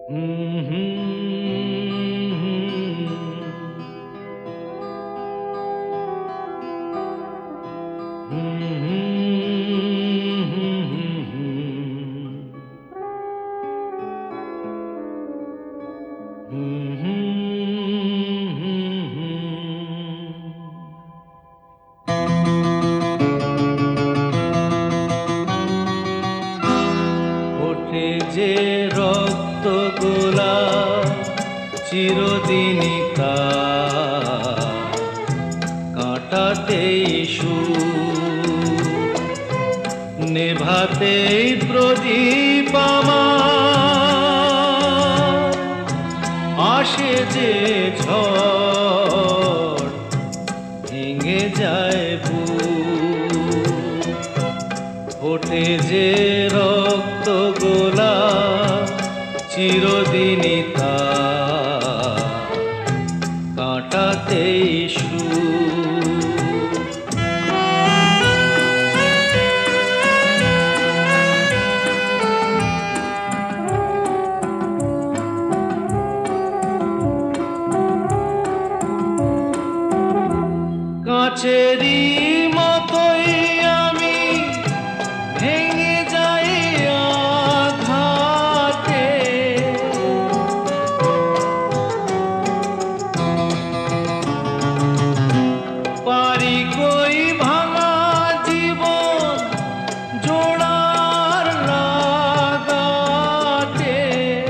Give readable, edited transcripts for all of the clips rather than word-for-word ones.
হুম হুম ওঠে যে রক্ত গোলাপ চিরদিনই তা কাটাতেই সুর, নেভাতেই প্রদীপ আমার। আসে যে ঝড় ভেঙে যায় বুক, ওঠে যে রক্ত গোলাপ চিরদিনই তা কাটাতেই সুর। কাচেরি মতোই আমি ভেঙে যাই আঘাতে, পারি কই ভাঙা জীবন জোড়ার লাগাতে।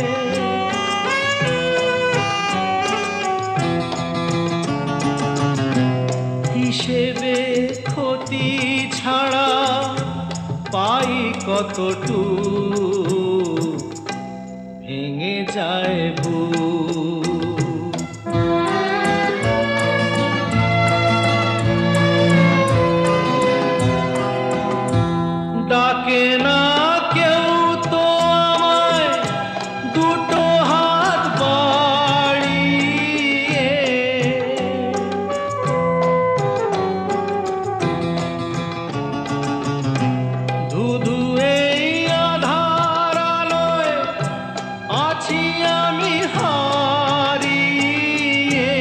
হিসেবে ক্ষতি ছাড়া পাই কতটুকু, ভেঙে যায় বুক। ডাকে না কেউ তো আমায় দুটো হাত বাড়িয়ে, ধুধু এই আধার আলোয় আছি আমি হারিয়ে।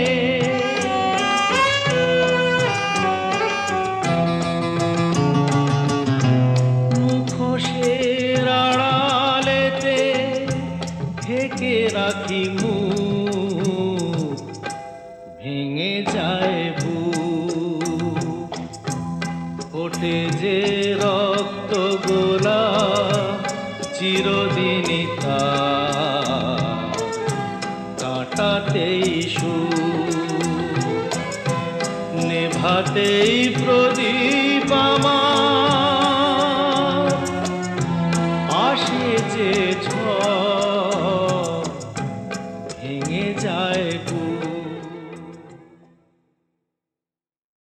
মুখোশের আড়ালেতে ঢেকে রাখি মুখ, ভেঙে যায় বুক। ওঠে যে রক্ত গোলাপ চিরদিনই তা কাটাতেই সুর, নেভাতেই প্রদীপ